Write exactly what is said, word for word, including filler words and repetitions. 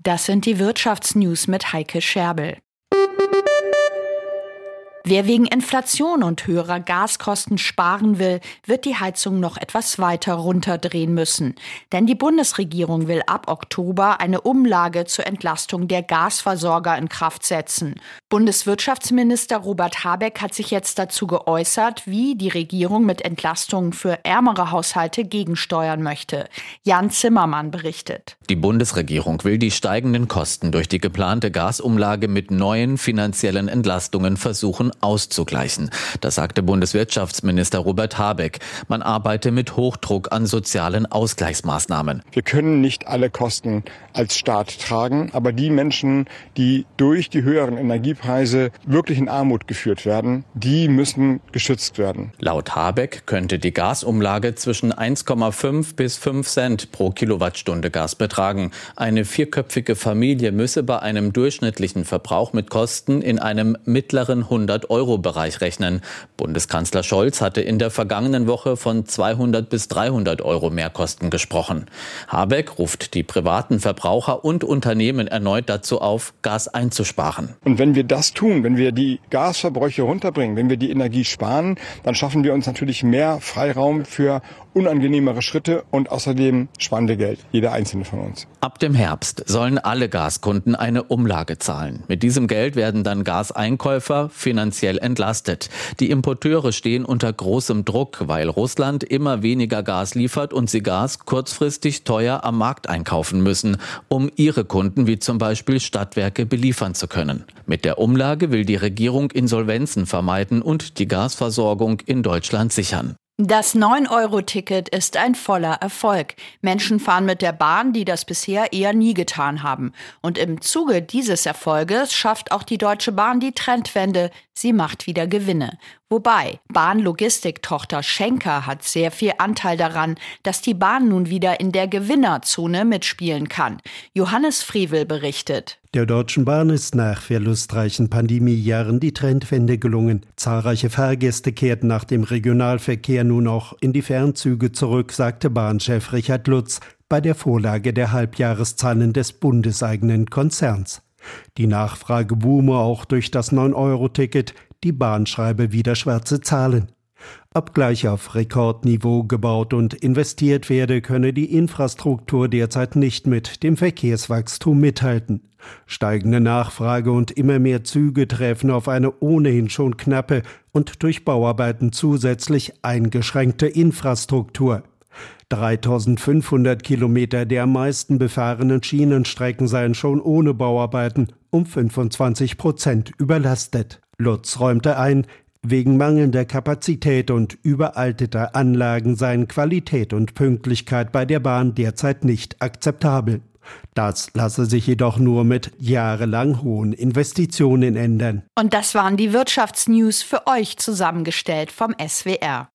Das sind die Wirtschaftsnews mit Heike Scherbel. Wer wegen Inflation und höherer Gaskosten sparen will, wird die Heizung noch etwas weiter runterdrehen müssen. Denn die Bundesregierung will ab Oktober eine Umlage zur Entlastung der Gasversorger in Kraft setzen. Bundeswirtschaftsminister Robert Habeck hat sich jetzt dazu geäußert, wie die Regierung mit Entlastungen für ärmere Haushalte gegensteuern möchte. Jan Zimmermann berichtet. Die Bundesregierung will die steigenden Kosten durch die geplante Gasumlage mit neuen finanziellen Entlastungen versuchen auszugleichen. Das sagte Bundeswirtschaftsminister Robert Habeck. Man arbeite mit Hochdruck an sozialen Ausgleichsmaßnahmen. Wir können nicht alle Kosten als Staat tragen, aber die Menschen, die durch die höheren Energiepreise wirklich in Armut geführt werden, die müssen geschützt werden. Laut Habeck könnte die Gasumlage zwischen eins Komma fünf bis fünf Cent pro Kilowattstunde Gas betragen. Eine vierköpfige Familie müsse bei einem durchschnittlichen Verbrauch mit Kosten in einem mittleren hundert-Euro-Bereich rechnen. Bundeskanzler Scholz hatte in der vergangenen Woche von zweihundert bis dreihundert Euro Mehrkosten gesprochen. Habeck ruft die privaten Verbraucher und Unternehmen erneut dazu auf, Gas einzusparen. Und wenn wir das tun, wenn wir die Gasverbräuche runterbringen, wenn wir die Energie sparen, dann schaffen wir uns natürlich mehr Freiraum für unangenehmere Schritte und außerdem sparen wir Geld, jeder einzelne von uns. Ab dem Herbst sollen alle Gaskunden eine Umlage zahlen. Mit diesem Geld werden dann Gaseinkäufer finanziell entlastet. Die Importeure stehen unter großem Druck, weil Russland immer weniger Gas liefert und sie Gas kurzfristig teuer am Markt einkaufen müssen, um ihre Kunden wie zum Beispiel Stadtwerke beliefern zu können. Mit der Umlage will die Regierung Insolvenzen vermeiden und die Gasversorgung in Deutschland sichern. Das neun Euro Ticket ist ein voller Erfolg. Menschen fahren mit der Bahn, die das bisher eher nie getan haben. Und im Zuge dieses Erfolges schafft auch die Deutsche Bahn die Trendwende. Sie macht wieder Gewinne. Wobei, Bahnlogistiktochter Schenker hat sehr viel Anteil daran, dass die Bahn nun wieder in der Gewinnerzone mitspielen kann. Johannes Frevel berichtet. Der Deutschen Bahn ist nach verlustreichen Pandemiejahren die Trendwende gelungen. Zahlreiche Fahrgäste kehrten nach dem Regionalverkehr nun auch in die Fernzüge zurück, sagte Bahnchef Richard Lutz bei der Vorlage der Halbjahreszahlen des bundeseigenen Konzerns. Die Nachfrage boome auch durch das neun Euro Ticket, die Bahn schreibe wieder schwarze Zahlen. Obgleich auf Rekordniveau gebaut und investiert werde, könne die Infrastruktur derzeit nicht mit dem Verkehrswachstum mithalten. Steigende Nachfrage und immer mehr Züge treffen auf eine ohnehin schon knappe und durch Bauarbeiten zusätzlich eingeschränkte Infrastruktur. dreitausendfünfhundert Kilometer der am meisten befahrenen Schienenstrecken seien schon ohne Bauarbeiten um fünfundzwanzig Prozent überlastet. Lutz räumte ein, wegen mangelnder Kapazität und überalteter Anlagen seien Qualität und Pünktlichkeit bei der Bahn derzeit nicht akzeptabel. Das lasse sich jedoch nur mit jahrelang hohen Investitionen ändern. Und das waren die Wirtschaftsnews für euch zusammengestellt vom S W R.